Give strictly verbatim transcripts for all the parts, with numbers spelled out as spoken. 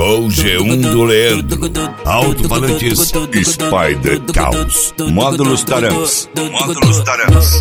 Sou o G um do Leandro. Alto-falantes Spider Caos. Módulos Tarams. Módulos Tarams.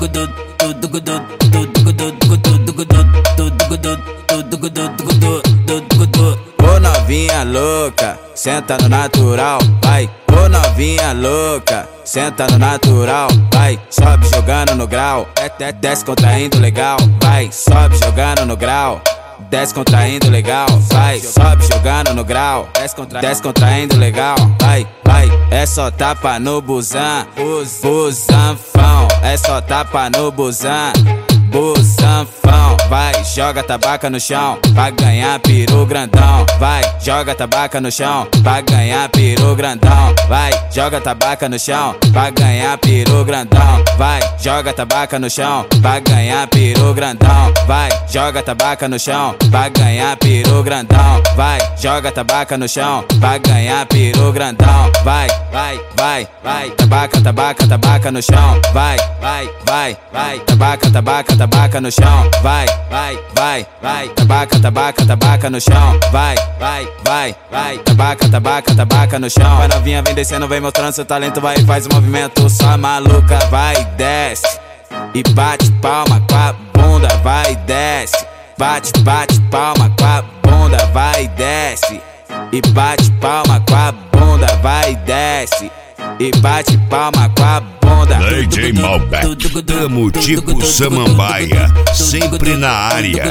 Ô novinha louca, senta no natural, vai. Ô novinha louca, senta no natural, vai. Sobe jogando no grau, é, é, desce contraindo legal, vai. Sobe jogando no grau, desce contraindo legal, vai. Sobe jogando no grau, desce, contra, desce contraindo legal, vai, vai. É só tapa no busan, busanfão. É só tapa no busan, busanfão. Vai, joga tabaca no chão, pra ganhar peru grandão. Vai, joga tabaca no chão, pra ganhar peru grandão. Vai, joga tabaca no chão, pra ganhar peru grandão. Vai, joga tabaca no chão, pra ganhar peru grandão. Vai, joga tabaca no chão, pra ganhar peru grandão. Vai, joga tabaca no chão, pra ganhar peru grandão. Vai, vai, vai, vai. Tabaca, tabaca, tabaca no chão. Vai, vai, vai, vai. Tabaca, tabaca, tabaca no chão. Vai, vai, vai, vai. Tabaca, tabaca, tabaca no chão. Vai, vai, vai, vai. Tabaca, tabaca, tabaca no chão. Vai novinha, vem descendo, vem mostrando seu talento. Vai, faz o movimento, só maluca. Vai, desce e bate palma com a bunda. Vai, desce, bate, bate palma com a bunda. Vai, desce e bate palma com a bunda. Vai, desce e bate palma com a bunda. D J Malbec, tamo tipo samambaia, sempre na área.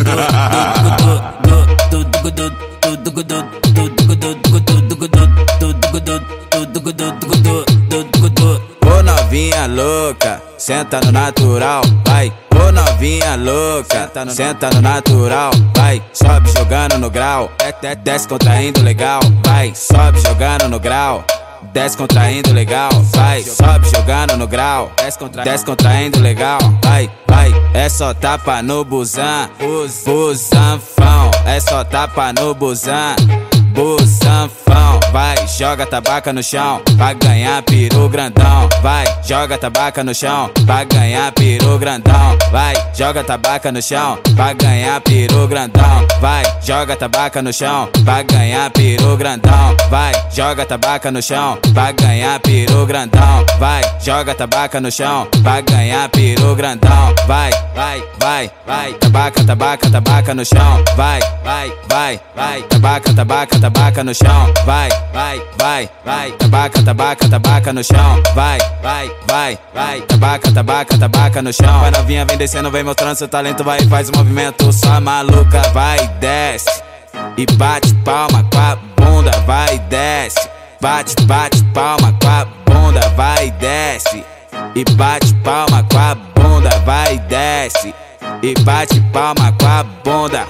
Ô novinha louca, senta no natural, vai. Ô novinha louca, senta no natural, vai. Sobe jogando no grau, é, é, desce contraindo legal, vai. Sobe jogando no grau, desce contraindo legal, vai. Sobe jogando no grau, desce, contra, desce contraindo legal, vai, vai. É só tapa no busan, busanfão. É só tapa no busan, busanfão. Vai, joga tabaca no chão, pra ganhar peru grandão. Vai, joga tabaca no chão, pra ganhar peru grandão. Vai, joga tabaca no chão, pra ganhar peru grandão. Vai, joga tabaca no chão, pra ganhar peru grandão. Vai, joga tabaca no chão, pra ganhar peru grandão. Vai, joga tabaca no chão, pra ganhar peru grandão. Vai, vai, vai, vai. Tabaca, tabaca, tabaca no chão. Vai, vai, vai, vai. Tabaca, tabaca, tabaca no chão. Vai, vai, vai, vai. Tabaca, tabaca, tabaca no chão. Vai, vai, vai, vai. Tabaca, tabaca, tabaca no chão. Vai novinha, vem descendo, vem mostrando seu talento. Vai, faz o movimento, só maluca. Vai, desce e bate palma com a bunda. Vai, desce, bate, bate palma com a bunda. Vai, desce e bate palma com a bunda. Vai, desce e bate palma com a bunda.